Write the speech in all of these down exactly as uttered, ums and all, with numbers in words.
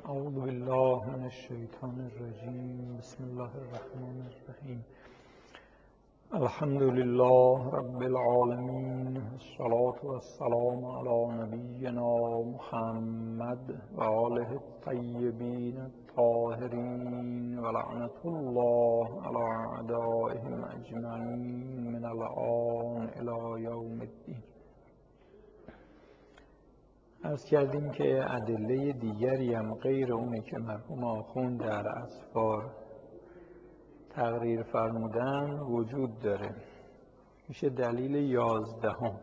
اعوذ بالله من الشیطان الرجیم. بسم الله الرحمن الرحیم. الحمد لله رب العالمین، الصلاة والسلام علی نبینا محمد و آله الطیبین الطاهرین و لعنة الله علی اعدائهم اجمعین من الآن الی یوم الدین. عرض کردیم که ادله دیگری هم غیر اونه که مرحوم آخوند در اسفار تقریر فرمودن وجود داره. میشه دلیل یازدهم.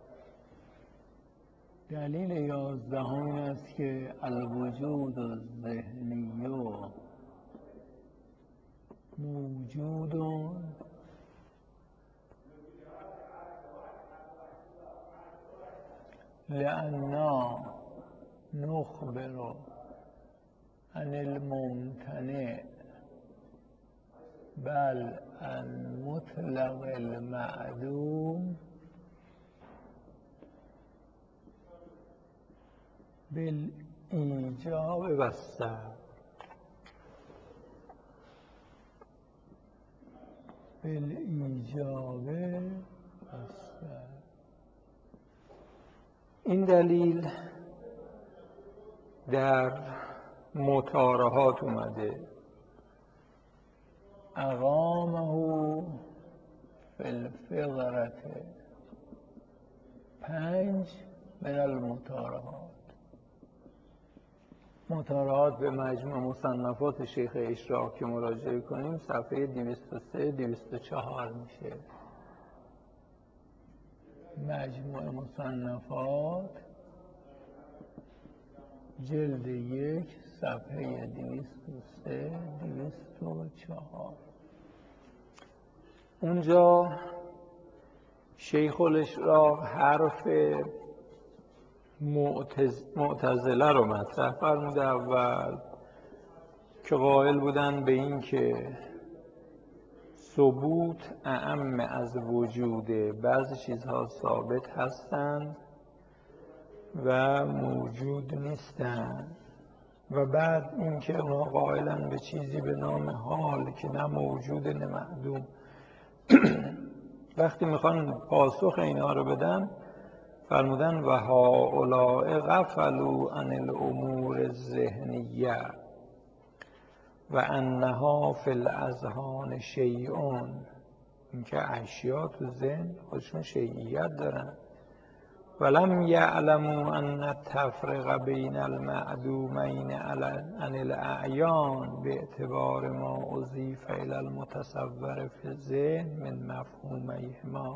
دلیل یازدهم این است که الوجود الذهنی موجود لأننا نخبر عن الممتنع بل عن مطلق المعدوم بالإيجاب والسلب بالإيجاب والسلب. این دلیل در مطارحات اومده. اقامه فی الفقرة پنج من المطارحات. مطارحات به مجموع مصنفات شیخ اشراق که مراجعه کنیم صفحه دویست و سه دویست و چهار میشه. مجموع مصنفات جلد یک صفحه دویست و سه دویست و چهار. اونجا شیخ الاشراق حرف معتز... معتزله رو مطرح فرموده اول که قائل بودن به این که ثبوت اعم از وجوده، بعضی چیزها ثابت هستند و موجود نیستند، و بعد اینکه ما قائلن به چیزی به نام حال که نه موجود نه معدوم. وقتی میخوان پاسخ اینا رو بدن فرمودن و هؤلاء غفلوا عن الامور الذهنیه و انها فی الاذهان شیئون. اینکه اشیا تو ذهن خودشون شیئیت دارن. ولم یعلموا ان التفرق بین المعدومین عن الاعیان به اعتبار ما اضیف الی المتصور فی الذهن من مفهومیهما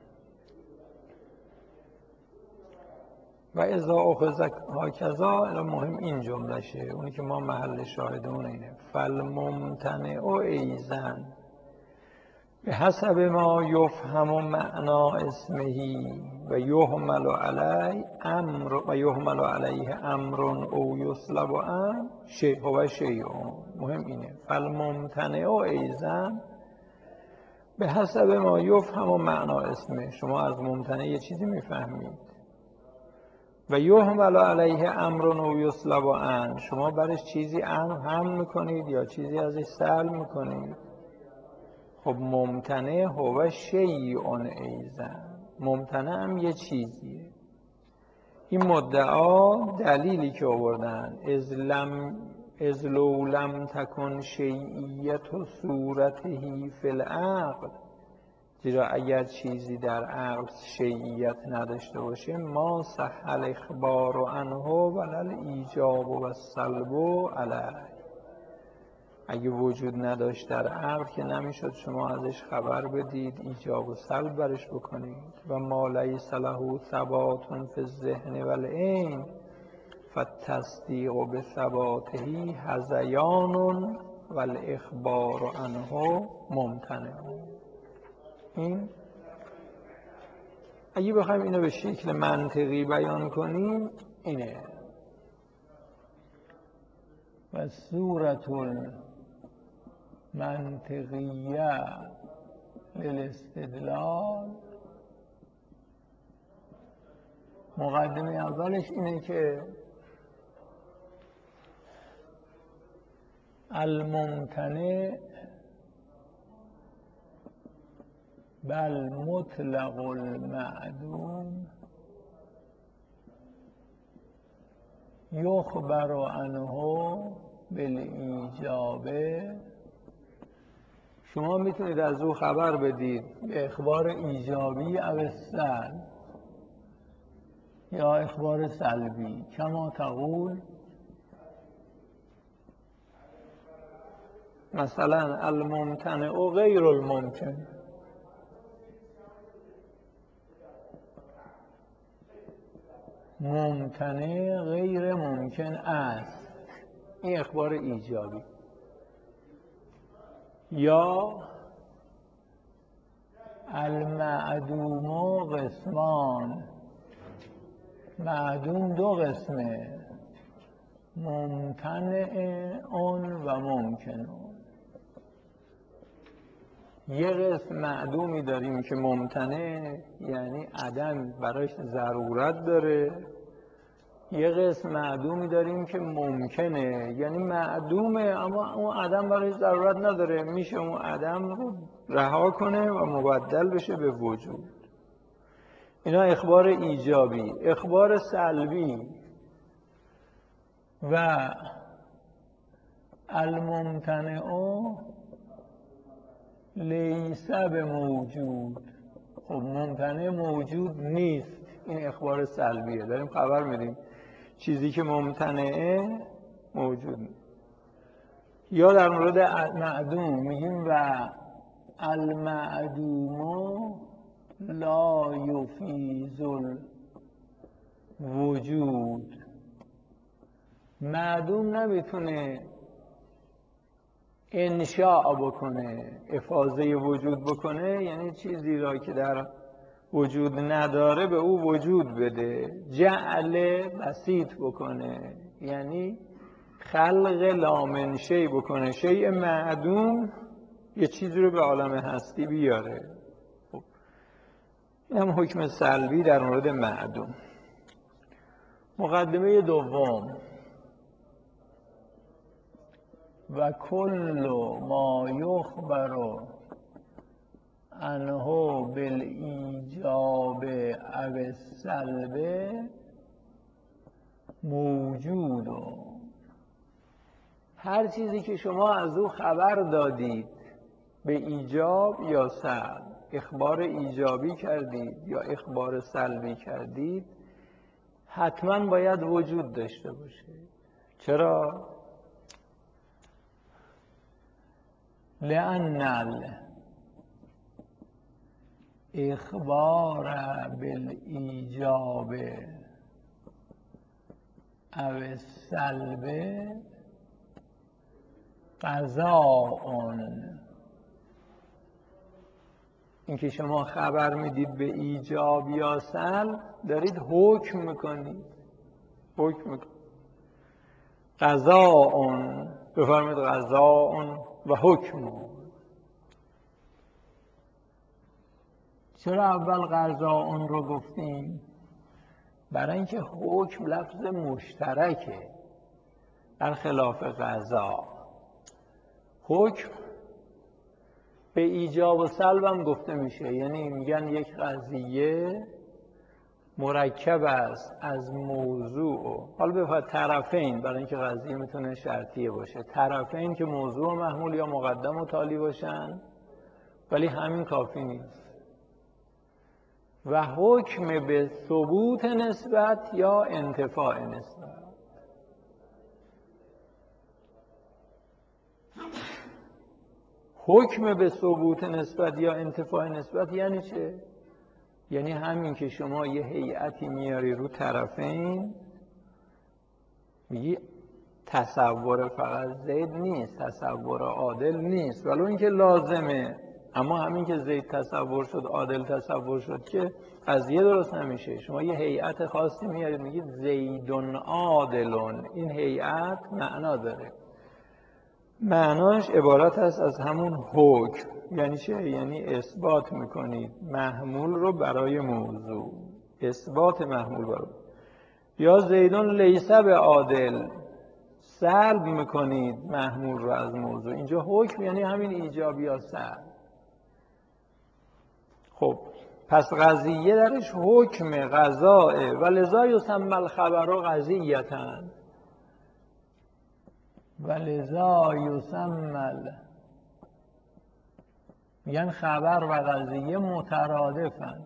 و اذا اخذ هکذا. مهم این جمله شه، اونی که ما محل شاهدمون اینه. فالممتنع ایضا به حسب ما یفهم معنا اسمه و یحمل علیه امر و یحمل علیه امر او یسلب عن شیء و شیء. مهم اینه. فالممتنع ایضا به حسب ما یفهم معنا اسمه. شما از ممتنع یه چیزی میفهمید و یحمل علیه امر او یسلب عن. شما برش چیزی هم میکنید یا چیزی ازش سلب میکنید. خب ممتنع هو شیء ایضا. ممتنع هم یه چیزیه. این مدعا دلیلی که آوردن از لم از لو لم تکن شیئیت صورته فی العقل، زیرا اگر چیزی در عقل شیئیت نداشته باشه ما صح الاخبار عنه ولا ایجاب و السلب علیه. اگه وجود نداشت در عقل که نمیشد شما ازش خبر بدید، ایجاب و سلب برش بکنید. و ما لیس له ثبات فی الذهن والعین فالتصدیق بثباته هذیان والاخبار عنه ممتنع. این اگه بخوایم اینو به شکل منطقی بیان کنیم اینه. و صورت منطقیه للاستدلال، مقدمه اولش اینه که الممتنع بل مطلق المعدوم یخبر عنه بالایجاب. شما میتونید از او خبر بدید به اخبار ایجابی او سلب یا اخبار سلبی. کما تقول مثلا الممتنع و غیر الممکن. ممتنع غیر ممکن است، این اخبار ایجابی. یا المعدوم قسمان، معدوم دو قسمه، ممتنع اون و ممکن. یه قسم معدومی داریم که ممتنع یعنی عدم براش ضرورت داره، یه قسم معدومی داریم که ممکنه یعنی معدومه اما اون عدم براش ضرورت نداره، میشه اون عدم رو رها کنه و مبدل بشه به وجود. اینا اخبار ایجابی. اخبار سلبی و الممتنع لیس بموجود. خب ممتنع موجود نیست، این اخبار سلبیه. داریم خبر میدیم چیزی که ممتنعه موجود نیست. یا در مورد معدوم میگیم و المعدوم لا یفیز الوجود. معدوم نمیتونه انشاء بکنه، افاضه وجود بکنه، یعنی چیزی را که در وجود نداره به او وجود بده. جعل بسیط بکنه یعنی خلق لامنشی بکنه، شیء معدوم یه چیزی رو به عالم هستی بیاره. خب این هم حکم سلبی در مورد معدوم. مقدمه دوم و کل ما یخبر عنه بالایجاب او السلب موجود. هر چیزی که شما از او خبر دادید به ایجاب یا سلب، اخبار ایجابی کردید یا اخبار سلبی کردید، حتما باید وجود داشته باشه. چرا؟ لأن الاخبار بالایجاب او السلب قضاء. این که شما خبر میدید به ایجاب یا سلب دارید حکم میکنید، حکم میکنید. قضاء، بفرمایید قضاء و حکم. چرا اول قضاء رو گفتیم؟ برای اینکه حکم لفظ مشترکه برخلاف قضا. حکم به ایجاب و سلب هم گفته میشه، یعنی میگن یک قضیه مرکب است از موضوع، حالا بفرد طرفین، برای اینکه قضیه میتونه شرطیه باشه، طرفین که موضوع و محمول یا مقدم و تالی باشن، ولی همین کافی نیست. و حکم به ثبوت نسبت یا انتفاع نسبت. حکم به ثبوت نسبت یا انتفاع نسبت یعنی چه؟ یعنی همین که شما یه هیئتی میاری رو طرفین، میگی تصور فقط زید نیست، تصور عادل نیست، ولو اینکه لازمه، اما همین که زید تصور شد، عادل تصور شد که قضیه درست نمیشه. شما یه هیئت خاصی میارید میگید زیدون عادلون، این هیئت معنا داره. معناش عبارت است از همون حکم. یعنی چه؟ یعنی اثبات میکنید محمول رو برای موضوع، اثبات محمول برای. یا زیدون لیس به عادل، سلب میکنید محمول رو از موضوع. اینجا حکم یعنی همین ایجاب یا سلب. خب پس قضیه درش حکم قضاء و لذا یسمى الخبر قضیةً و لذا یسمى، میگن خبر و قضیه مترادفن.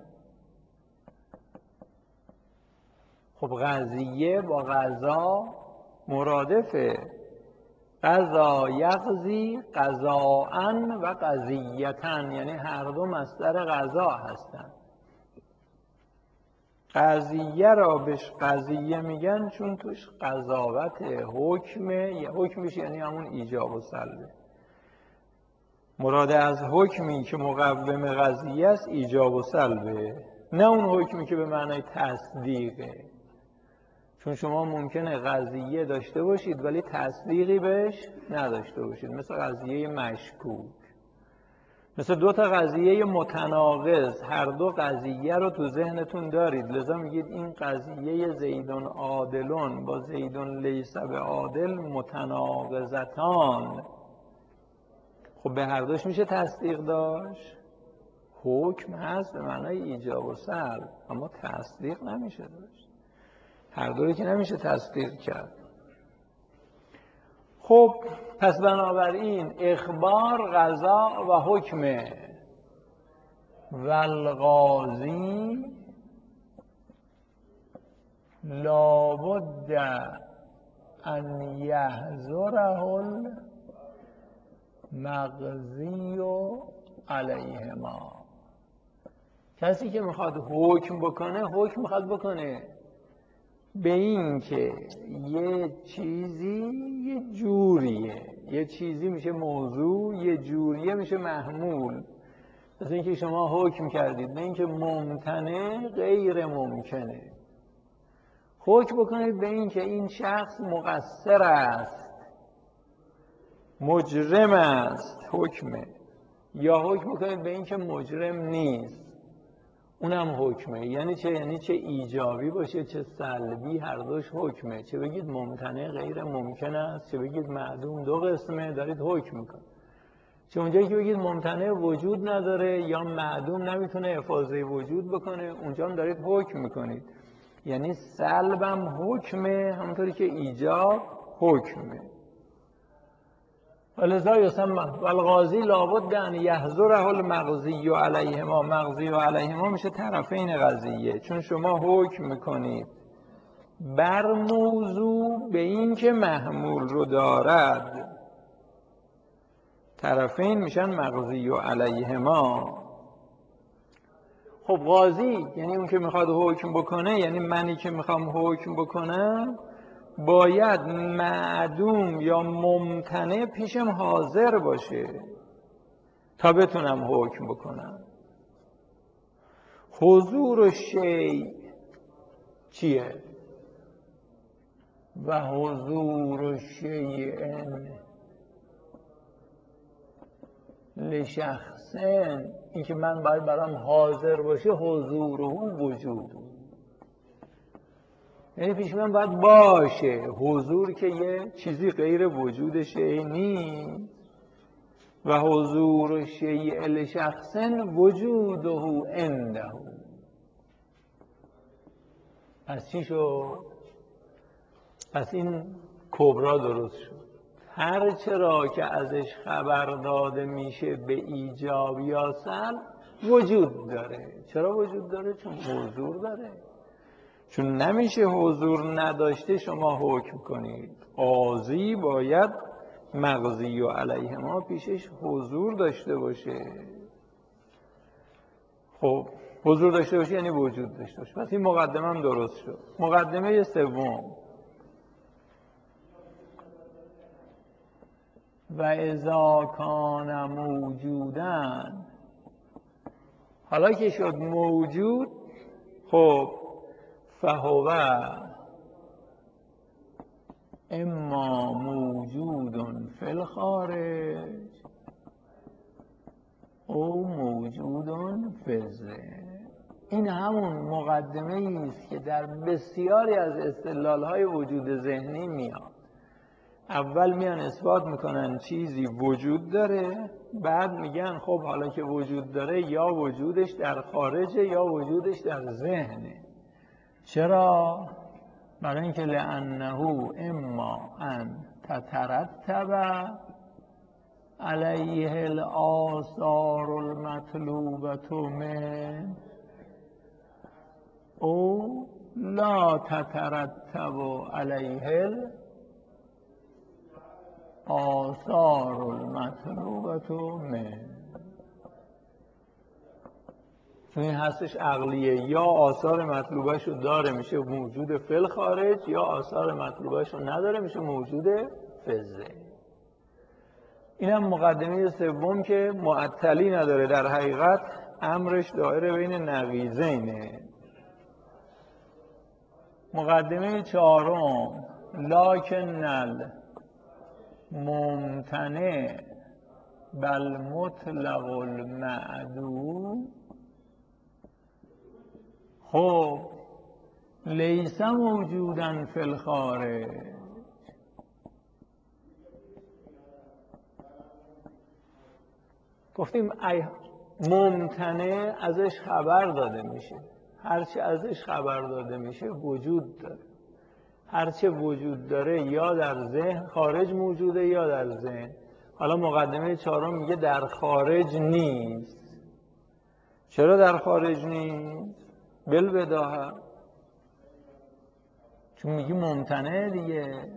خب قضیه با قضا مرادفه. قضا یقضی قضاءً و قضیةً، یعنی هر دو مصدر قضا هستند. قضیه را بهش قضیه میگن چون توش قضاوت حکمه. حکمش یعنی همون ایجاب و سلبه. مراد از حکمی که مقوم قضیه است ایجاب و سلبه، نه اون حکمی که به معنای تصدیقه. چون شما ممکنه قضیه داشته باشید ولی تصدیقی بهش نداشته باشید، مثل قضیه مشکوک، مثل دو تا قضیه متناقض. هر دو قضیه رو تو ذهنتون دارید، لذا میگید این قضیه زیدون عادلون با زیدون لیس بعادل متناقضتان. خب به هر دوش میشه تصدیق داشت. حکم هست به معنای ایجاب و سلب، اما تصدیق نمیشه داشت. هر دوی که نمیشه تصدیق کرد. خب پس بنابراین اخبار قضا و حکمه. و القاضی لابد ان یحضره المقضی علیهما. کسی که میخواد حکم بکنه، حکم میخواد بکنه به این که یه چیزی یه جوریه، یه چیزی میشه موضوع، یه جوریه میشه محمول. مثل اینکه شما حکم کردید به اینکه ممتنع غیر ممکنه. حکم بکنید به اینکه این شخص مقصر است، مجرم است، حکمه. یا حکم بکنید به اینکه مجرم نیست، اونم حکمه. یعنی چه؟ یعنی چه ایجابی باشه چه سلبی، هر دوش حکمه. چه بگید ممتنع غیر ممکن است، چه بگید معدوم دو قسمه، دارید حکم میکنید. چه اونجایی که بگید ممتنع وجود نداره یا معدوم نمیتونه افاضه وجود بکنه، اونجا هم دارید حکم میکنید. یعنی سلبم حکمه همونطوری که ایجاب حکمه. ولذا یسمى والقاضی لابد ان یحضره المقضی علیهما. مقضی و علیهما میشه طرفین قضیه، چون شما حکم میکنید بر موضوع به این که محمول رو دارد. طرفین میشن مقضی و علیهما. خب قاضی یعنی اون که میخواد حکم بکنه، یعنی منی که میخوام حکم بکنم باید معدوم یا ممتنع پیشم حاضر باشه تا بتونم حکم بکنم. حضور شیء چیه؟ و حضور شیء لشخصن، این که من باید برام حاضر باشه، حضور و وجود، یعنی پیش من باید باشه. حضور که یه چیزی غیر وجود شیء نیست. و حضور شیء لشخصن وجوده عنده. پس چی شد؟ پس این کبرا درست شد. هر چرا که ازش خبر داده میشه به ایجاب یا سلب وجود داره. چرا وجود داره؟ چون حضور داره. چون نمیشه حضور نداشته شما حکم کنید. قاضی باید مقضی و علیهما پیشش حضور داشته باشه. خب حضور داشته باشه یعنی وجود داشته باشه. پس این مقدمه هم درست شد. مقدمه سوم، و اذا کان موجوداً. حالا که شد موجود، خب فهو اما موجود فی الخارج او موجود فی الذهن. این همون مقدمه است که در بسیاری از استدلال‌های وجود ذهنی میاد. اول میان اثبات میکنن چیزی وجود داره، بعد میگن خب حالا که وجود داره یا وجودش در خارجه یا وجودش در ذهنه. چرا؟ برای اینکه لانه اما ان تترتب علیه الآثار المطلوبة من او لا تترتب علیه الآثار المطلوبة من. تو این هستش عقلیه، یا آثار مطلوبهش رو داره میشه موجود فی خارج، یا آثار مطلوبهش رو نداره میشه موجود فی ذهن. اینم مقدمه سوم که معطلی نداره، در حقیقت امرش دایره بین نقیضینه. مقدمه چهارم لکن الممتنع بل مطلق المعدوم خب لیس موجودا فی الخارج. گفتیم ممتنع ازش خبر داده میشه، هرچی ازش خبر داده میشه وجود داره، هرچه وجود داره یا در ذهن خارج موجوده یا در ذهن. حالا مقدمه چهارم میگه در خارج نیست. چرا در خارج نیست؟ بالبداهه، چون میگی ممتنع دیگه،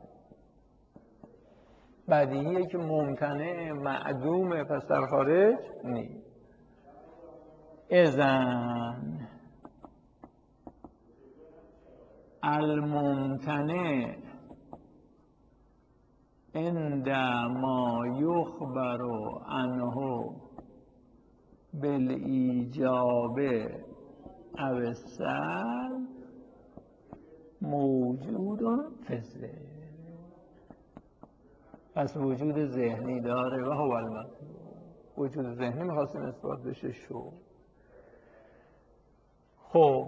بدیهیه که ممتنع معدومه، پس در خارج نیست. اذن الممتنع عندما یخبر عنه بالایجاب او السلب موجود فی الذهن. پس وجود ذهنی داره و هو المطلوب. وجود ذهنی میخواستیم اثبات بشه شو. خب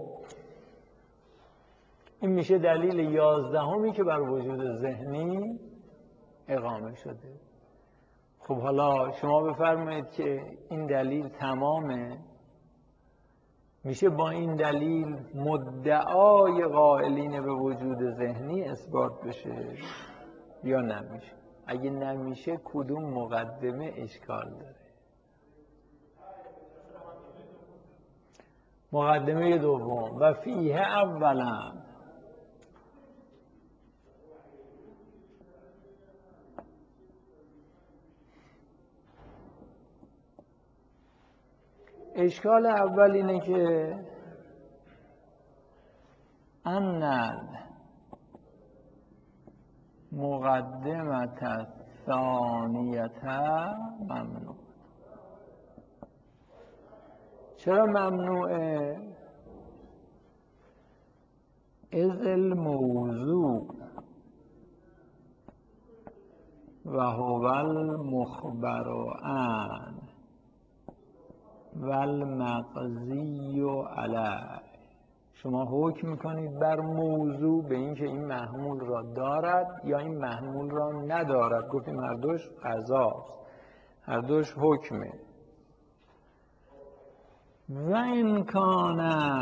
این میشه دلیل یازدهمی که بر وجود ذهنی اقامه شده. خب حالا شما بفرمایید که این دلیل تمامه، میشه با این دلیل مدعای قائلین به وجود ذهنی اثبات بشه یا نمیشه؟ اگه نمیشه کدوم مقدمه اشکال داره؟ مقدمه دوم و فیه اولا اشکال اول اینه که ان مقدمت الثانیت ممنوع. چرا ممنوعه؟ اذ الموضوع و هو المخبر عنه و المقضی علیه. شما حکم میکنید بر موضوع به اینکه این محمول را دارد یا این محمول را ندارد. گفتیم هر دوش قضاست، هر دوش حکمه. و این کان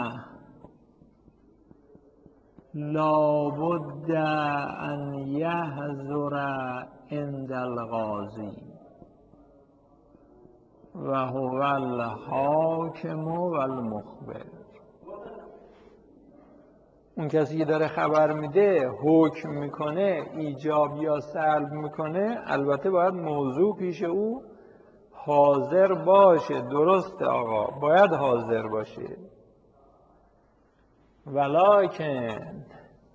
لابد ان یحضر عند القاضی و هو الحاکم و المخبر. اون کسی که داره خبر میده، حکم میکنه، ایجاب یا سلب میکنه، البته باید موضوع پیش او حاضر باشه. درسته آقا، باید حاضر باشه. ولکن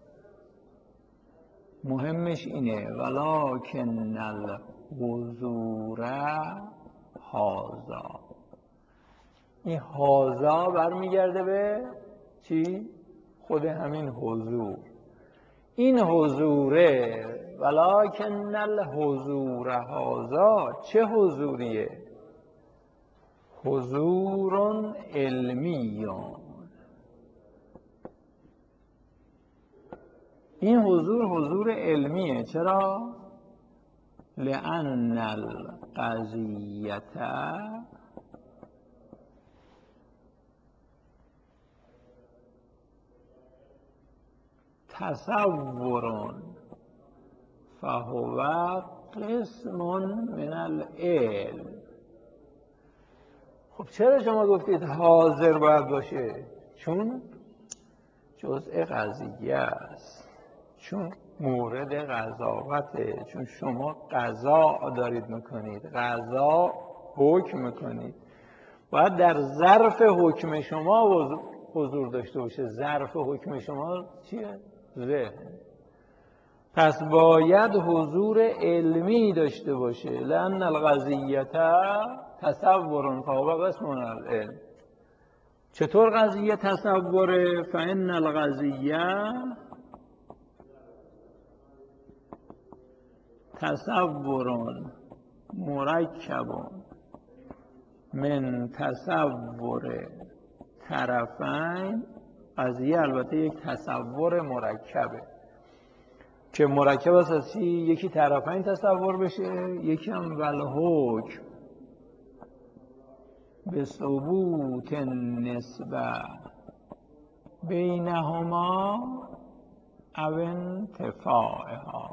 مهمش اینه ولکن الحضور هازا. این هازا برمیگرده به چی؟ خود همین حضور. این حضوره ولکن الحضور هازا. چه حضوریه؟ حضور علمیون. این حضور حضور علمیه. چرا؟ لأن القضیة تصور فهو قسم من العلم. خب چرا شما گفتید حاضر باید باشه؟ چون جزء قضیه است، چون مورد قضاوته، چون شما قضا دارید میکنید، قضا حکم میکنید، باید در ظرف حکم شما حضور داشته باشه. ظرف حکم شما چیه؟ ذهن. پس باید حضور علمی داشته باشه. لأن القضیة تصور فهو قسم من العلم. چطور قضیه تصوره؟ فإن القضیه تصور مرکب من تصور طرفین. قضیه البته یک تصور مرکبه که مرکب است از چی؟ یکی طرفین تصور بشه، یکی هم والحکم به ثبوت نسبه بینهما او انتفاعها.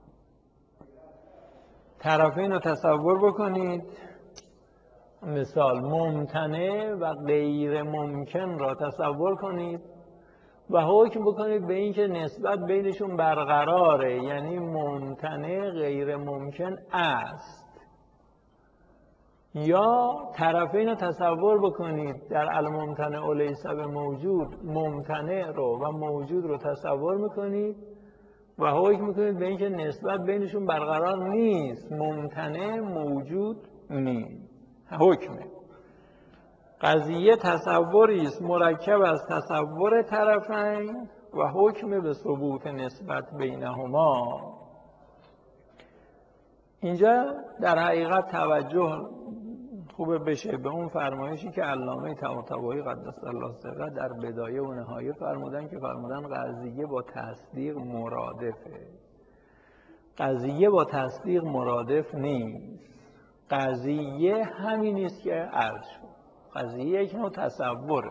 طرفین رو تصور بکنید، مثال ممتنع و غیر ممکن را تصور کنید و حکم بکنید به این که نسبت بینشون برقراره، یعنی ممتنع غیر ممکن است. یا طرفین رو تصور بکنید در الممتنع لیس بموجود، ممتنع رو و موجود رو تصور میکنید و حکم میکنید به این که نسبت بینشون برقرار نیست، ممتنع موجود نیست. حکمه. قضیه تصوری است مرکب از تصور طرفین و حکم به ثبوت نسبت بینهما. اینجا در حقیقت توجه خوبه بشه به اون فرمایشی که علامه طباطبایی قدس الله سره در بدایه و نهایه فرمودن که فرمودن قضیه با تصدیق مرادفه. قضیه با تصدیق مرادف نیست. قضیه همین است که عرض شد. قضیه یک نوع تصوره،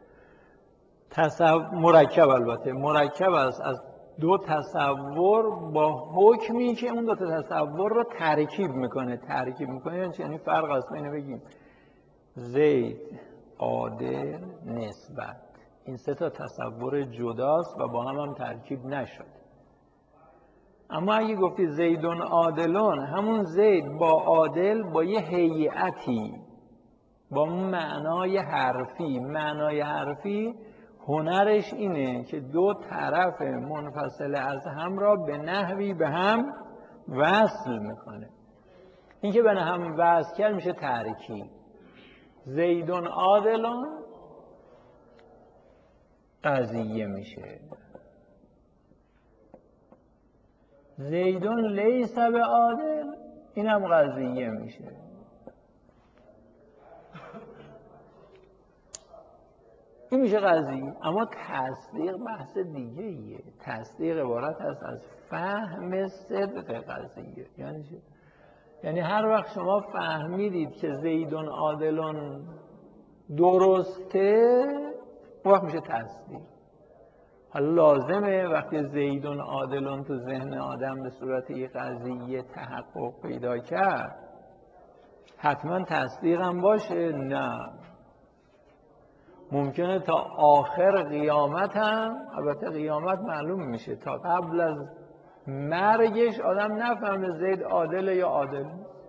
تصور مرکب، البته مرکب است از دو تصور با حکمی که اون دو تصور رو ترکیب میکنه. ترکیب میکنه یعنی فرق است بین بگیم زید، عادل، نسبت. این سه تا تصور جداست و با هم هم ترکیب نشد. اما اگه گفتی زیدون عادلون، همون زید با عادل با یه هیئتی، با اون معنای حرفی. معنای حرفی هنرش اینه که دو طرف منفصل از هم را به نحوی به هم وصل میکنه. این که به هم وصل کرد میشه ترکیب. زیدون عادلون قضیه میشه. زیدون لیس به عادل اینم قضیه میشه. این میشه قضیه. اما تصدیق بحث دیگه ایه. تصدیق عبارت است از فهم صدق قضیه. یعنی چه؟ یعنی هر وقت شما فهمیدید که زیدون عادلون درسته، وقت میشه تصدیق. حالا لازمه وقتی زیدون عادلون تو ذهن آدم به صورت یک قضیه تحقق پیدا کرد حتما تصدیق هم باشه؟ نه. ممکنه تا آخر قیامت هم، البته قیامت معلوم میشه، تا قبل از مرگش آدم نفهمه زید عادل یا عادل.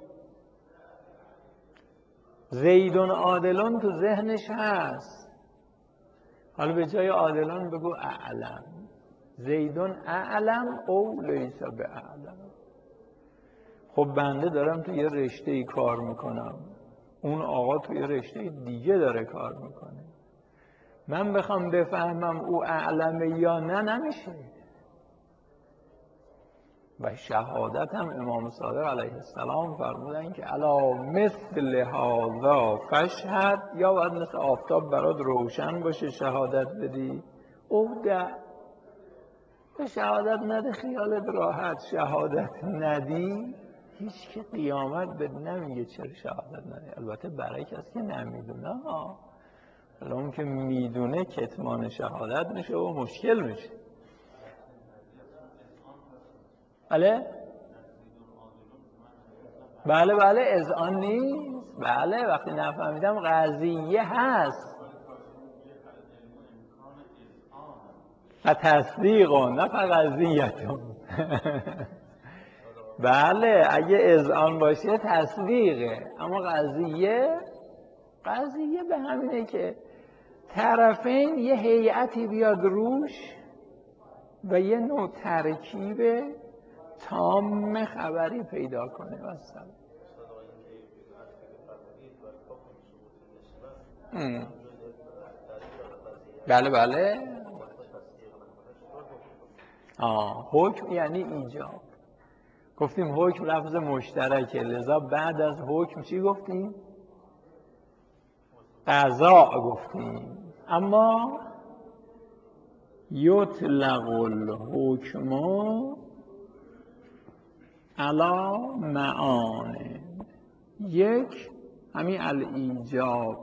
زیدون عادلون تو ذهنش هست، حالا به جای عادلان بگو اعلم. زیدون اعلم او لیس به اعلم. خب بنده دارم تو یه رشته ای کار میکنم، اون آقا تو یه رشته دیگه داره کار میکنه. من بخوام بفهمم او اعلمه یا نه نمیشه. و شهادت هم امام صادق علیه السلام فرمودن که علا مثل هذا فشهد، یا باید مثل آفتاب برات روشن باشه شهادت بدی، او ده به شهادت نده خیالت راحت. شهادت ندی هیچ که قیامت به نمیگه چرا شهادت نداری. البته برای کسی که نمیدونه ها، اون که میدونه کتمان شهادت میشه و مشکل میشه. بله بله بله اذعان نیست. بله وقتی نفهمیدم قضیه هست و تصدیقون نه فقط قضیتون. بله اگه اذعان باشه تصدیقه، اما قضیه قضیه به همینه که طرفین یه هیئتی بیاد روش و یه نوع ترکیب تام خبری پیدا کنه. مثلا بله بله آه حکم یعنی ایجاب. گفتیم حکم لفظ مشترکه، لذا بعد از حکم چی گفتیم؟ قضا گفتیم. اما یطلق الحکم علی معانه، یک همین الایجاب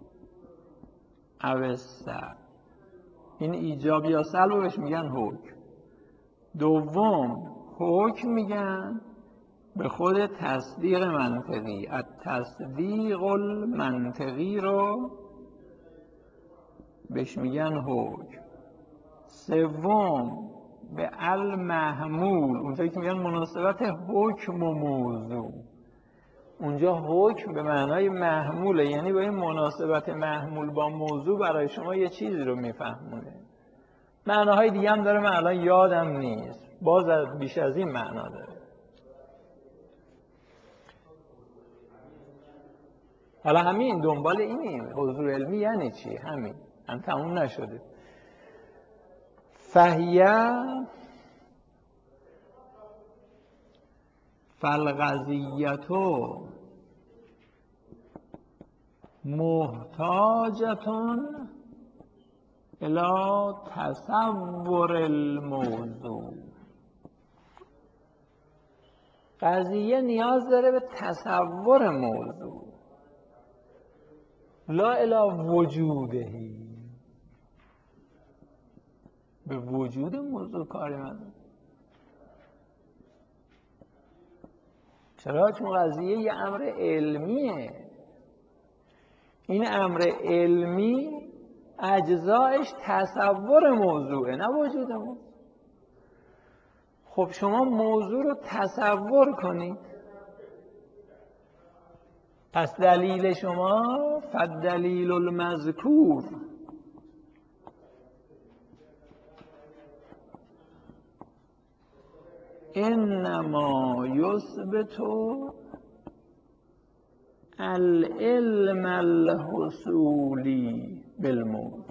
او السلب، این ایجاب یا سلب بهش میگن حکم. دوم حکم میگن به خود تصدیق منطقی، التصدیق المنطقی رو بهش میگن حکم. سوم به المحمول، اونجایی که میگن مناسبت حکم و موضوع، اونجا حکم به معنای محموله، یعنی با این مناسبت محمول با موضوع برای شما یه چیزی رو میفهمونه. معناهای دیگه هم داره، من الان یادم نیست، باز بیش از این معنا داره. حالا همین دنبال اینیم حضور علمی یعنی چی، همین هم تموم نشده. فهیه فالقضیتو محتاجتون الی تصور الموضوع. قضیه نیاز داره به تصور موضوع، لا الی وجودهی، به وجود موضوع کاری نداره. چرا؟ چون قضیه یه امر علمیه. این امر علمی اجزایش تصور موضوعه نه وجود موضوع. خب شما موضوع رو تصور کنید، پس دلیل شما فالدلیل المذکور، انما یثبت العلم الحصولی بالموضوع.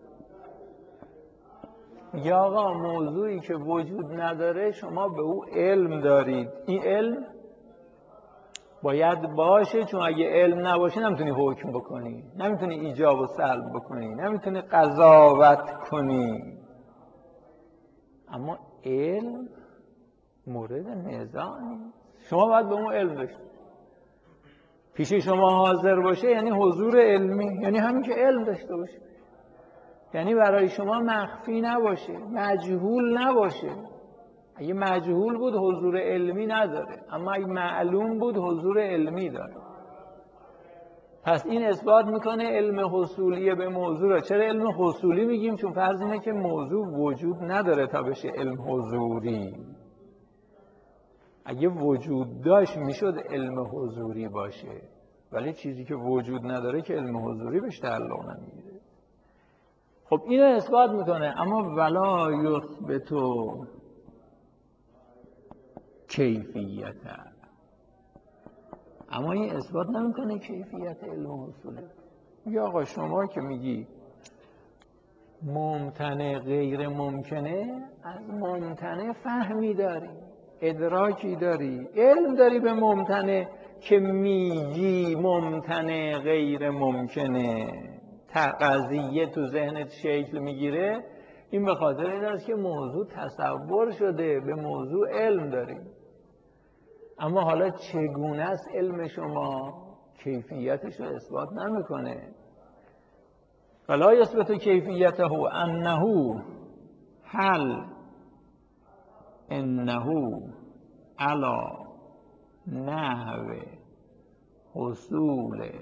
یا آقا موضوعی که وجود نداره شما به او علم دارید، این علم باید باشه، چون اگه علم نباشه نمیتونی حکم بکنی، نمیتونی ایجاب و سلب بکنی، نمیتونی قضاوت کنی. اما علم مورد نزاع نیست، شما باید به اون علم داشته، پیش شما حاضر باشه، یعنی حضور علمی، یعنی همین که علم داشته باشه، یعنی برای شما مخفی نباشه، مجهول نباشه. اگه مجهول بود حضور علمی نداره، اما اگه معلوم بود حضور علمی داره. پس این اثبات میکنه علم حصولی به موضوع را. چرا علم حصولی میگیم؟ چون فرض اینه که موضوع وجود نداره تا بشه علم حضوری. اگه وجود داشت میشد علم حضوری باشه، ولی چیزی که وجود نداره که علم حضوری بهش تعلق نمیگیره. خب اینو اثبات میکنه، اما ولا یثبتو کیفیت، اما این اثبات نمیکنه کیفیت علم حصولی. یا آقا شما که میگی ممتنع غیر ممکنه، از ممتنع فهمی داری، ادراکی داری، علم داری به ممتنع که میگی ممتنع غیر ممکنه، قضیه تو ذهنت شکل میگیره. این به خاطر این است که موضوع تصور شده، به موضوع علم داری. اما حالا چگونه است علم شما کیفیتش رو اثبات نمیکنه. ولا یثبت کیفیته انه هل انه علی نحو حصول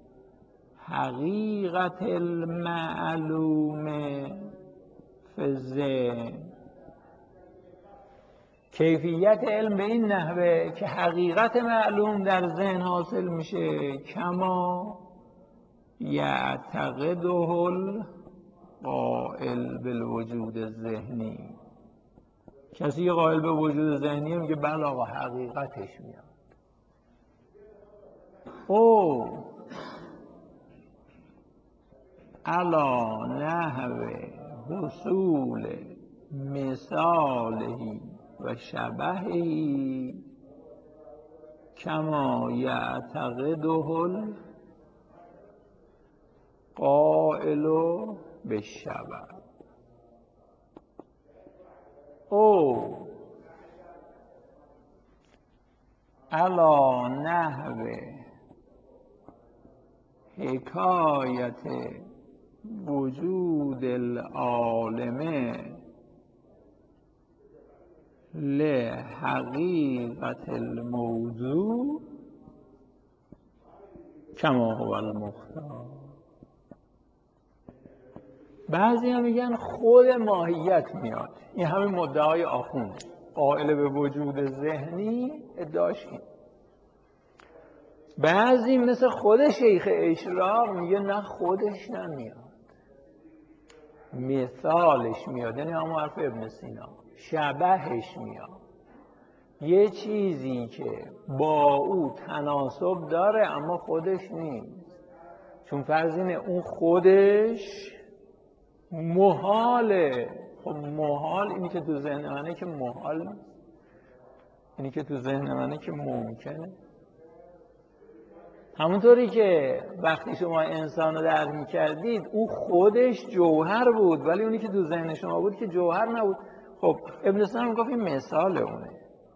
حقیقت المعلوم فی الذهن. کیفیت علم به این نحوه که حقیقت معلوم در ذهن حاصل میشه، کما یعتقده القائل بالوجود الذهنی. کسی که قائل به وجود ذهنی میگه بله آقا حقیقتش میاد. او علا نحو حصول مثاله و شبهی کما یعتقده القائل بالشبه. او علا نحو حکایت وجود العالم لحقیقت الموضوع کما هو المختار. بعضی هم میگن خود ماهیت میاد. این همین مدعای آخوند قائل به وجود ذهنی ادعاش این. بعضی مثل خود شیخ اشراق میگه نه خودش نمیاد، مثالش میاد، یعنی همون حرف ابن سینا، شبهش میاد، یه چیزی که با او تناسب داره اما خودش نیست. چون فرض اینه اون خودش محاله. خب محال اینی که تو ذهن منه که محال نیست، اینی که تو ذهن منه که ممکنه. همونطوری که وقتی شما انسان رو درک می‌کردید اون خودش جوهر بود، ولی اونی که تو ذهن شما بود که جوهر نبود. خب ابن سینا میگفت این مثال اونه.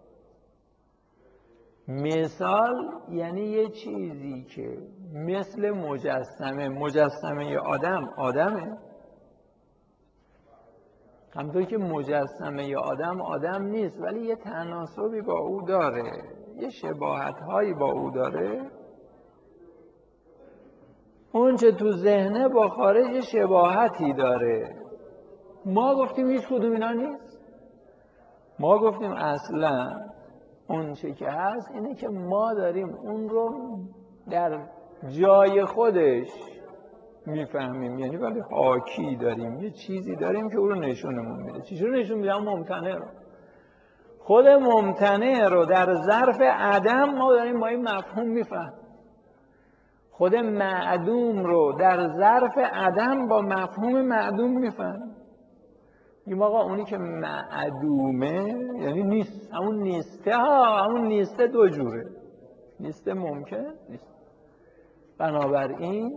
مثال یعنی یه چیزی که مثل مجسمه، مجسمه آدم آدمه، همونطوری که مجسمه یا آدم آدم نیست ولی یه تناسبی با او داره، یه شباهت‌هایی با او داره. اون چه تو ذهنه با خارج شباهتی داره. ما گفتیم هیچ کدوم اینا نیست. ما گفتیم اصلا اون چه که هست اینه که ما داریم اون رو در جای خودش میفهمیم، یعنی ولی حاکی داریم، یه چیزی داریم که او رو نشونمون میده. چیزی رو نشون میده؟ ممتنع رو. خود ممتنع رو در ظرف عدم ما داریم با این مفهوم میفهمیم. خود معدوم رو در ظرف عدم با مفهوم معدوم میفهمیم. این آقا اونی که معدومه یعنی نیست، همون نیسته ها، همون نیسته دو جوره، نیسته ممکن نیست. بنابراین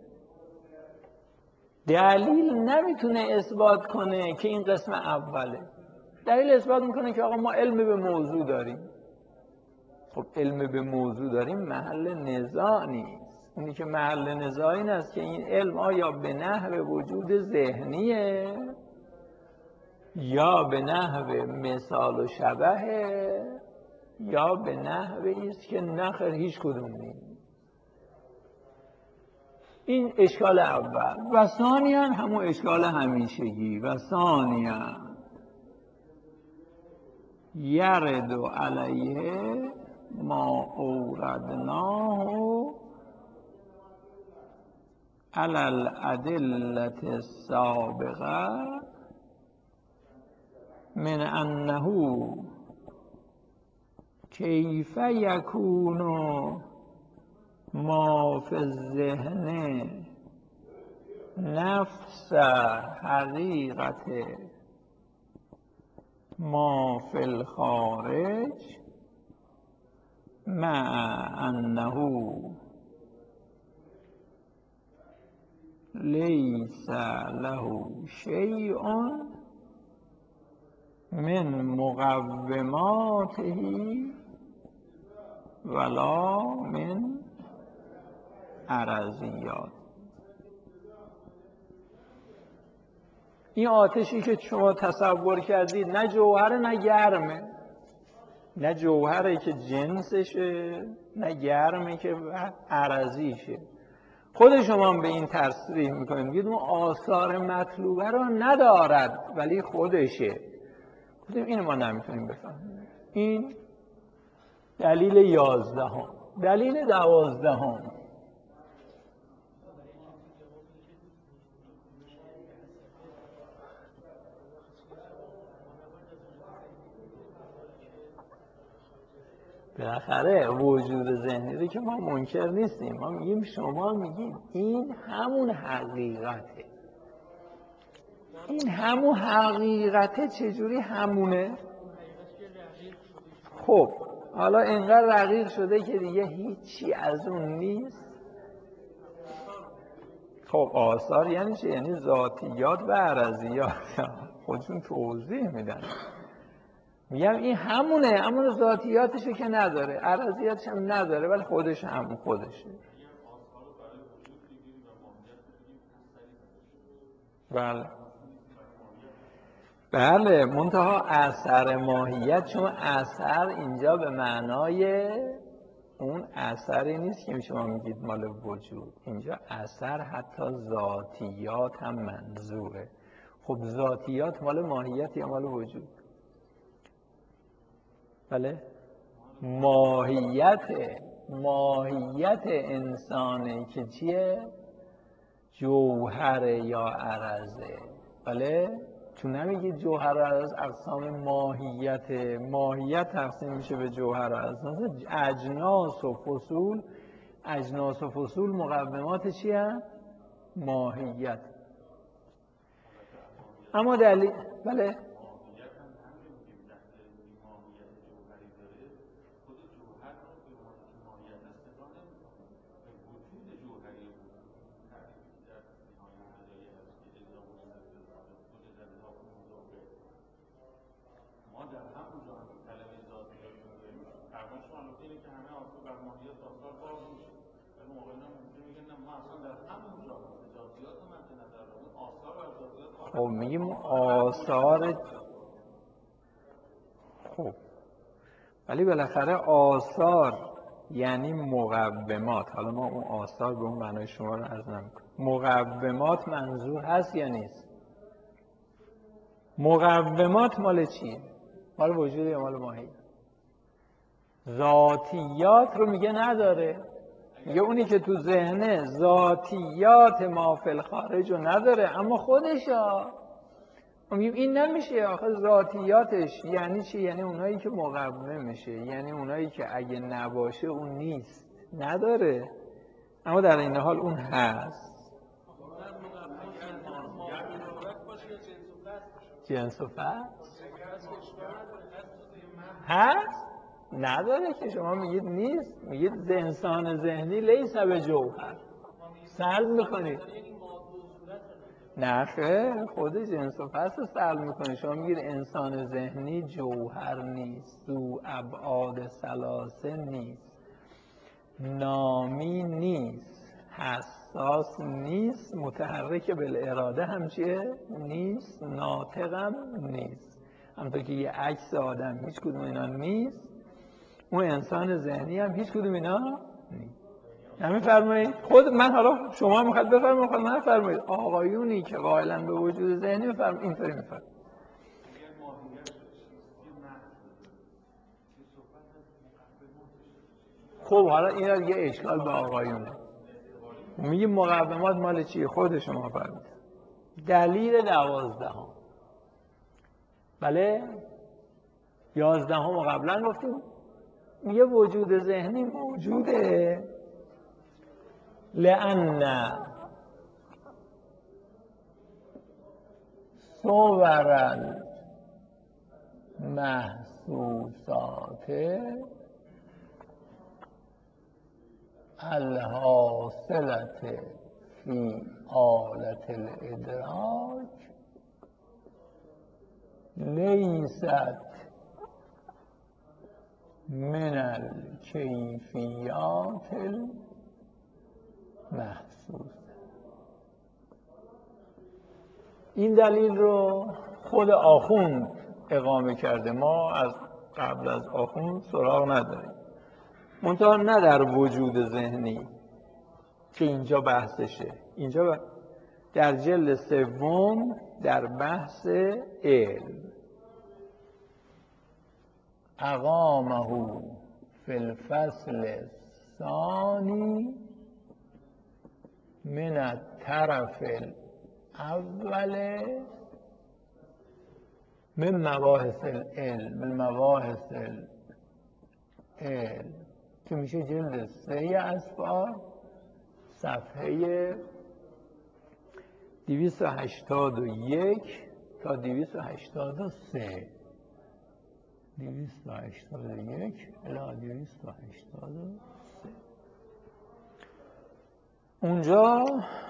دلیل نمیتونه اثبات کنه که این قسم اوله. دلیل اثبات میکنه که آقا ما علم به موضوع داریم. خب علم به موضوع داریم محل نزاع نیست. اونی که محل نزاع این است که این علم آیا به نحو وجود ذهنیه یا به نحو مثال و شبهه یا به نحوی است که نخر هیچ کدوم نیست. این اشکال اول. و ثانیاً همون اشکال همیشگی. و ثانیاً یرد علیه ما اوردناه علی الادله السابقه من انه کیف یکون ما فی الذهن نفس حقیقت ما فی الخارج مع انه لیس له شیء من مقوماته ولا من ارضیات. این آتشی که شما تصور کردید نه جوهره نه گرمه، نه جوهره که جنسشه نه گرمه که عرضیشه. خود شما هم به این تصریح میکنید، میگید اون آثار مطلوبه رو ندارد ولی خودشه. گفتیم اینو ما نمیتونیم بفهمیم. این دلیل یازدهم. دلیل دوازدهم، بالاخره وجود ذهنی رو که ما منکر نیستیم، ما میگیم شما میگید این همون حقیقته. این همون حقیقته چجوری همونه؟ خب حالا اینقدر رقیق شده که دیگه هیچی از اون نیست. خب آثار یعنی چه؟ یعنی ذاتیات و عرضیات. خودشون توضیح میدن. میگم این همونه، همون ذاتیاتشو که نداره، عرضیاتش هم نداره ولی خودش همون خودشه. بله بله، منتها اثر ماهیت، چون اثر اینجا به معنای اون اثری نیست که شما میگید مال وجود. اینجا اثر حتی ذاتیات هم منظوره. خب ذاتیات مال ماهیت یا مال وجود؟ بله ماهیت ماهیت انسانه که چیه؟ جوهره یا عرضه. بله چون نمیگید جوهر و عرض اقسام ماهیت، ماهیت تقسیم میشه به جوهر و عرض. اجناس و فصول، اجناس و فصول مقومات چیه؟ ماهیت. اما دلیل بله خب میگیم آثار. خب ولی بالاخره آثار یعنی مقومات. حالا ما اون آثار به اون معنای شما رو عرض نمی‌کنیم. مقومات منظور هست یا نیست؟ مقومات مال چیه؟ مال وجود یا مال ماهیت؟ ذاتیات رو میگه نداره. میگه اونی که تو ذهنه ذاتیات ما فی الخارج رو نداره اما خودش ها. میگیم این نمیشه آخه ذاتیاتش یعنی چی؟ یعنی اونایی که مقوم میشه، یعنی اونایی که اگه نباشه اون نیست، نداره اما در این حال اون هست. جنس و فصل هست؟ نداره که شما میگید نیست. میگید انسان ذهنی لیس به جوهر، سلب میکنید. نه خیر، خود جنس و فصل رو سلب میکنید. شما میگید انسان ذهنی جوهر نیست، ذو ابعاد ثلاثه نیست، نامی نیست، حساس نیست، متحرک بالاراده هم چیه؟ نیست، ناطقم نیست. همونطور که یه عکس آدم هیچ کدوم اینا نیست، اون انسان ذهنی هم هیچ کدوم اینا نیست. همین فرمایید. خود من حالا شما میخواد بفرمایید، خود من فرمایید. آقایونی که قائلن به وجود ذهنی بفرمایید اینطوری میفرمایید. خب حالا اینا دیگه اشکال به آقایونه. میگیم مقومات مال چیه؟ خود شما فرمایید. دلیل دوازدهم. بله یازدهم قبلا گفتیم. میگه وجود ذهنی موجوده لأن صور المحسوسات الحاصلة فی آلة الادراک لیست من الکیفیات المحسوس. این دلیل رو خود آخوند اقامه کرده، ما از قبل از آخوند سراغ نداریم، منتها نه در وجود ذهنی که اینجا بحثشه، اینجا در جلد سوم در بحث علم. اقامه فی الفصل الثانی من الطرف الاول من مباحث العلم، من مباحث العلم که میشه جلد سه اسفار صفحه دویست و هشتاد و یک تا دویست و هشتاد و سه. دویست و هشتاد و یک الی دویست و هشتاد و سه. اونجا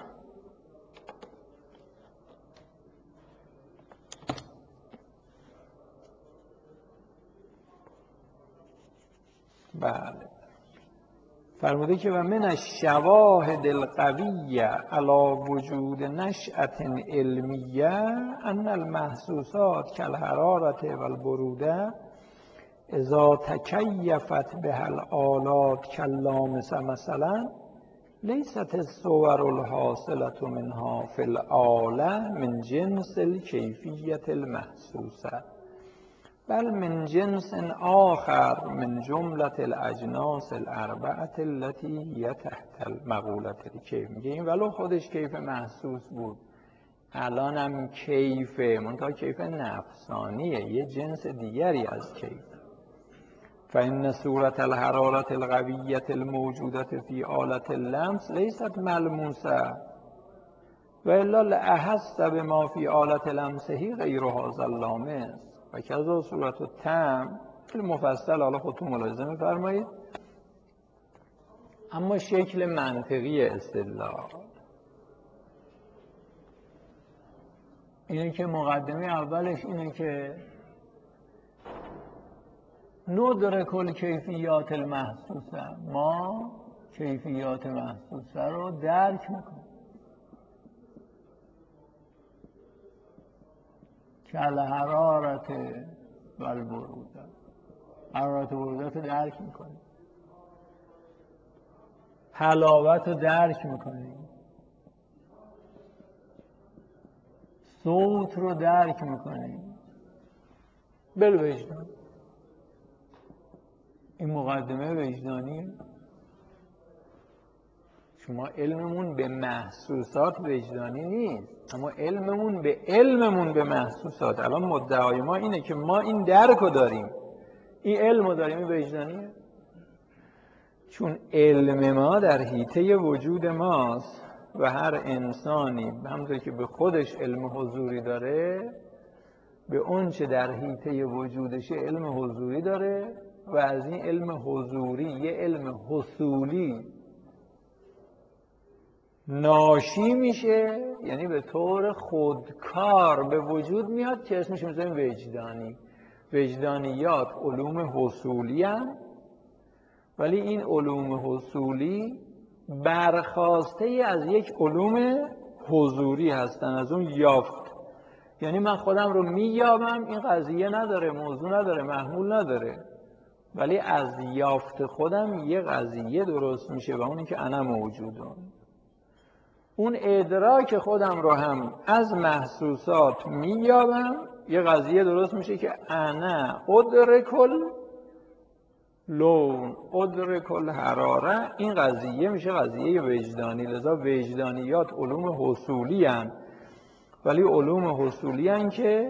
بله فرموده که و من الشواهد القویه علی وجود نشأة علمیه ان المحسوسات کالحرارة والبروده اذا تکیفت بها الآلات کاللامسه مثلا لیست الصور الحاصلة منها فی الآله من جنس الکیفیة المحسوسه بل من جنس آخر من جملة الاجناس الاربعه التي هي تحت المقولة الکیف. میگه این ولو خودش کیف محسوس بود الانم کیفه، منتها کیف نفسانیه، یه جنس دیگری از کیف. فإن صورة الحرارة القوية الموجودة في آلة اللمس ليست ملموسة وإلا لأحس بما في آلة لمسه غير هذا اللامس و کذا صورت التم المفصل. حالا خودتون ملاحظه می‌فرمایید. اما شکل منطقی استدلال اینه که مقدمه اولش اینه که ندرک الکیفیات المحسوسه، ما کیفیات محسوسه رو درک میکنیم. کل حرارت و البروده، حرارت و برودت رو درک میکنیم، حلاوت رو درک میکنیم، صوت رو درک میکنیم بالوجدان. این مقدمه وجدانیه. شما علممون به محسوسات وجدانی نیست، اما علممون به علممون به محسوسات. الان مدعای ما اینه که ما این درک رو داریم، این علم رو داریم، این وجدانیه. چون علم ما در حیطه وجود ماست و هر انسانی همونطور که به خودش علم حضوری داره به اون چه در حیطه وجودشه علم حضوری داره و از این علم حضوری یه علم حصولی ناشی میشه، یعنی به طور خودکار به وجود میاد که اسمش میذاریم وجدانی. وجدانیات علوم حصولی هم، ولی این علوم حصولی برخواسته از یک علوم حضوری هستن، از اون یافت. یعنی من خودم رو مییابم، این قضیه نداره، موضوع نداره، محمول نداره، ولی از یافت خودم یه قضیه درست میشه و اونی که انا موجودم. اون ادراک خودم رو هم از محسوسات مییابم، یه قضیه درست میشه که انا ادرک لون ادرک الحراره. این قضیه میشه قضیه وجدانی. لذا وجدانیات علوم حصولی هن، ولی علوم حصولی هن که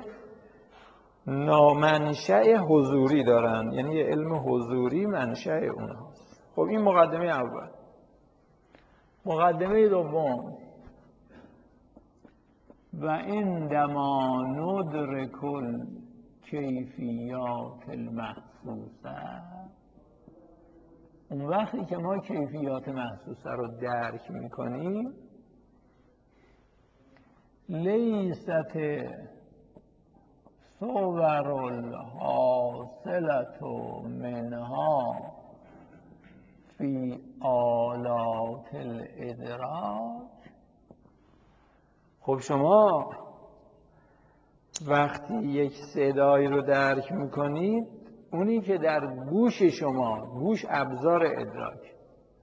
نامنشأ حضوری دارن، یعنی یه علم حضوری منشأ اونهاست. خب این مقدمه اول. مقدمه دوم، و عندما ندرک الکیفیات المحسوسه، اون وقتی که ما کیفیات محسوسه رو درک میکنیم، لیست صور الحاصلة منها فی آلات الادراک. خب شما وقتی یک صدایی رو درک میکنید، اونی که در گوش شما، گوش ابزار ادراک،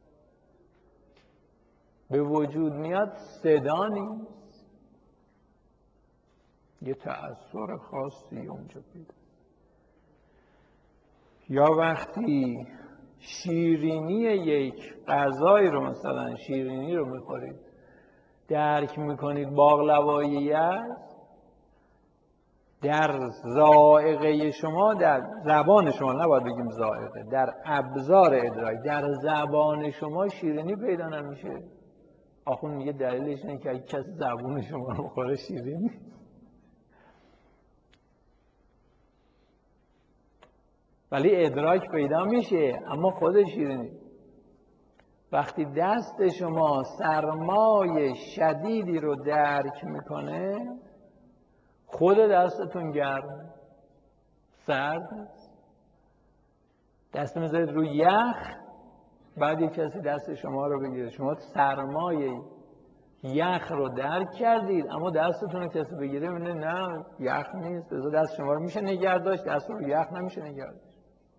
به وجود میاد صدا نیست، یه تأثیر خاصی اونجا پیدا. یا وقتی شیرینی یک غذایی رو، مثلا شیرینی رو میخورید، درک میکنید باقلوایی است، در ذائقه شما، در زبان شما، نباید بگیم ذائقه، در ابزار ادراک، در زبان شما شیرینی پیدا نمیشه. آخون میگه دلیلش اینه که اگه کسی زبون شما رو بخوره شیرینی، ولی ادراک پیدا میشه، اما خود شیرینی. وقتی دست شما سرمای شدیدی رو درک میکنه، خود دستتون گرم، سرد، دست میذارید روی یخ، بعد یک کسی دست شما رو بگیره، شما سرمایه یخ رو درک کردید، اما دستتون رو کسی بگیره میگه نه یخ نیست، بذار دست شما رو میشه نگه داشت، دست رو یخ نمیشه نگه داشت.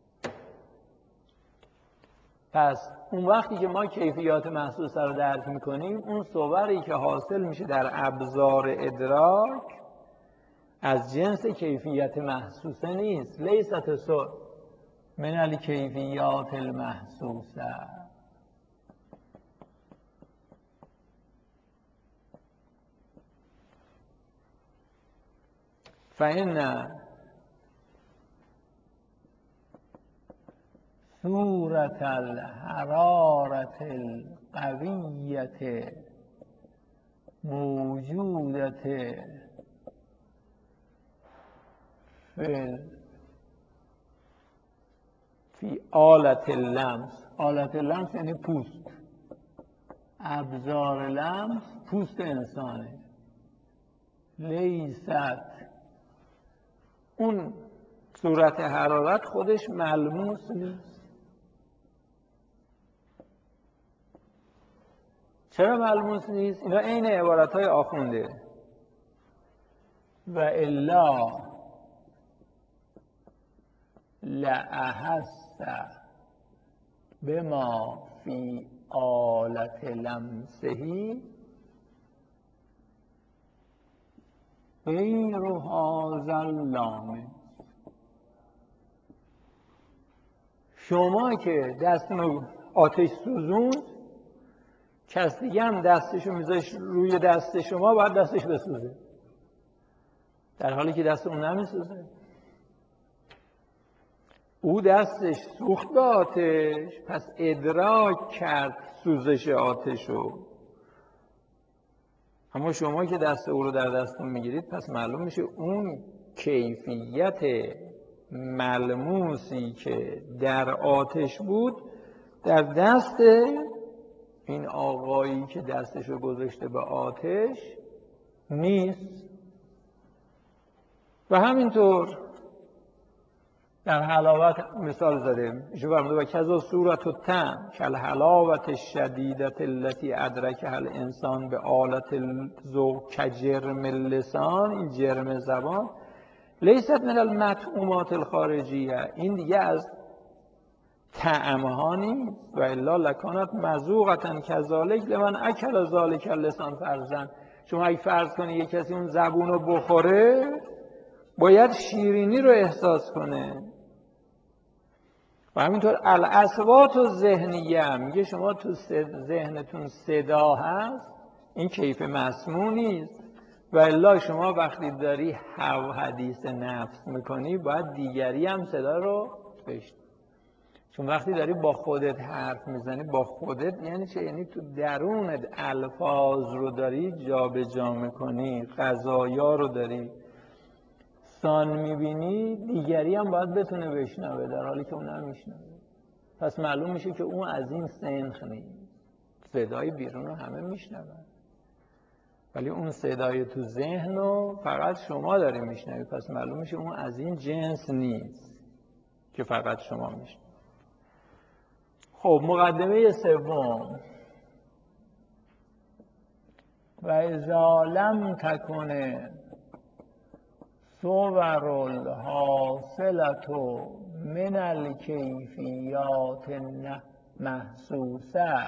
پس اون وقتی که ما کیفیات محسوسه رو درک میکنیم، اون صوری که حاصل میشه در ابزار ادراک از جنس کیفیت محسوسه نیست. لیست صور من الکیفیات المحسوسه. فإن صورة الحرارة القویة موجودة فی فی آلت اللمس. آلت اللمس یعنی پوست، ابزار لمس پوست انسانه. لیست، اون صورت حرارت خودش ملموس نیست. چرا ملموس نیست؟ اینا عین عبارتهای آخونده. و الا لأحس بما فی آلت لمسه غیر هذا اللامس. شما که دستتون آتش سوزوند، کس دیگه هم دستشو میذاش روی دست شما، باید دستش بسوزه، در حالی که دست اون نمیسوزه. او دستش سوخت به آتش، پس ادراک کرد سوزش آتشو. اما شما که دست او رو در دستتون میگیرید، پس معلوم میشه اون کیفیت ملموسی که در آتش بود در دست این آقایی که دستشو گذاشته به آتش نیست. و همینطور در حلاوت مثال زدیم، ایشون فرموده و کذا صورت الطعم کالحلاوة الشدیدة التي ادرکها الانسان به آلت الذوق کجرم اللسان. این جرم زبان لیست من المطعومات الخارجیه، این دیگه از طعمها نیست. و الا لکانت مذوقة کذالک لمن اکل ذلک اللسان فرضاً. شما اگه فرض کنی یک کسی اون زبون رو بخوره، باید شیرینی رو احساس کنه. و همینطور الاصوات و ذهنیه، میگه شما تو ذهنتون صدا هست، این کیف مسموع نیست. و الا شما وقتی داری حدیث نفس میکنی، باید دیگری هم صدا رو بشنوی. چون وقتی داری با خودت حرف میزنی، با خودت یعنی چه؟ یعنی تو درونت الفاظ رو داری جا به جا میکنی، قضایا رو داری سان میبینی، دیگری هم باید بتونه بشنوه، در حالی که اون نمیشنوه. پس معلوم میشه که اون از این سنخ نیست. صدای بیرون رو همه میشنون. ولی اون صدای تو ذهن رو فقط شما داری میشنوی، پس معلوم میشه اون از این جنس نیست که فقط شما میشنوی. خب مقدمه سوم، و اذا لم تکن صور الحاصلة من الکیفیات محسوسه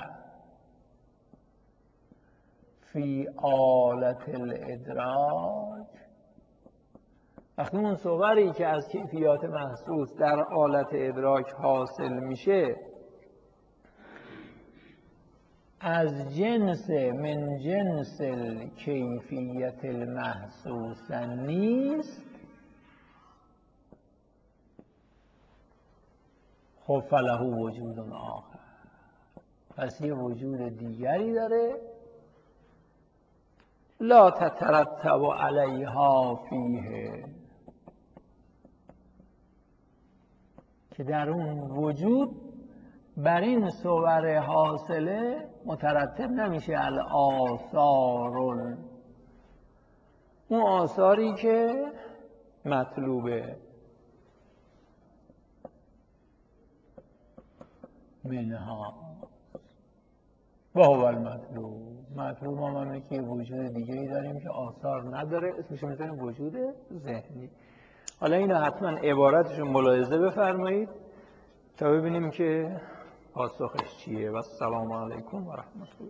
فی آلت الادراک، وقتی اون صوری که از کیفیات محسوس در آلت ادراک حاصل میشه از جنس من جنس الکیفیت المحسوس نیست، خب فله وجود آخر، پس یه وجود دیگری داره لا تترتب علیها فیه، که در اون وجود بر این صور حاصله مترتب نمیشه الآثار، اون آثاری که مطلوبه، منها و هو المطلوب. مطلوب هم همه که وجود دیگری داریم که آثار نداره، اسمش میذاریم وجود ذهنی. حالا اینو حتما عبارتشو ملاحظه بفرمایید تا ببینیم که پاسخش چیه. و السلام علیکم و رحمت الله.